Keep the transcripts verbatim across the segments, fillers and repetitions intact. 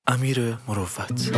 امیر مروت.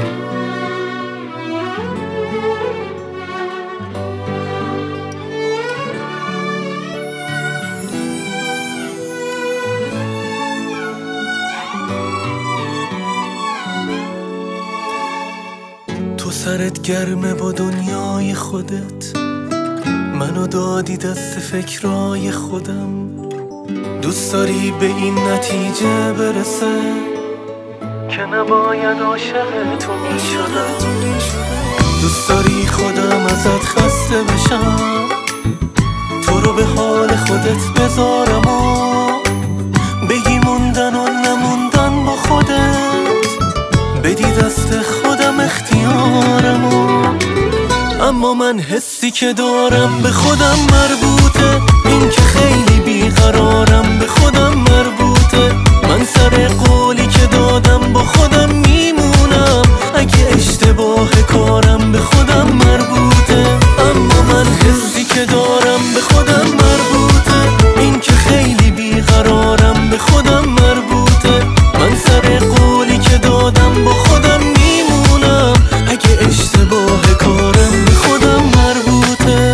تو سرت گرمه با دنیای خودت، منو دادی دست فکرای خودم. دوست داری به این نتیجه برسه که نباید عاشق تو میشدم. دوست داری خودم ازت خسته بشم، تو رو به حال خودت بذارم و بگی موندن و نموندن با خودت، بدی دست خودم اختیارمو. اما من حسی که دارم به خودم مربوطه، این که خیلی بیقرارم به خودم مربوطه. من سر قولی که دادم با خودم میمونم، اگه اشتباه کارم به خودم مربوطه. اما من حسی که دارم به خودم مربوطه، این که خیلی بیقرارم به خودم مربوطه. من سر قولی که دادم با خودم میمونم، اگه اشتباه کارم به خودم مربوطه.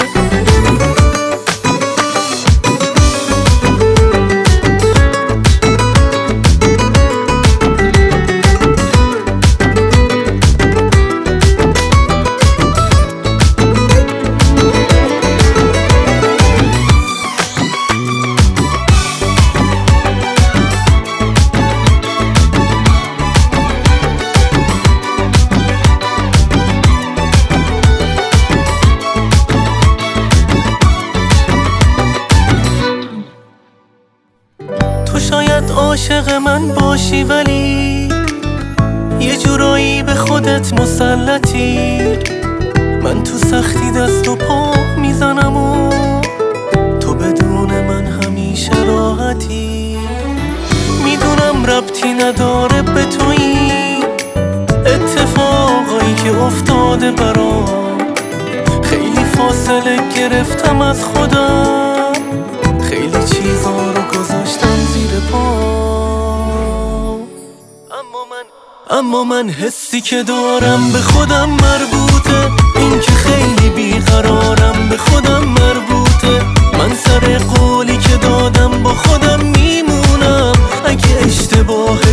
تو شاید عاشق من باشی ولی یه جورایی به خودت مسلطی. من تو سختی دست و پا میزنم و تو بدون من همیشه راحتی. میدونم ربطی نداره به تویی اتفاقایی که افتاده برام. خیلی فاصله گرفتم از خودم، خیلی چیزا رو گذاشتم زیر پام. اما من اما من حسی که دارم به خودم مربوطه، این که خیلی بیقرارم به خودم مربوطه. من سر قولی که دادم با خودم میمونم، اگه اشتباه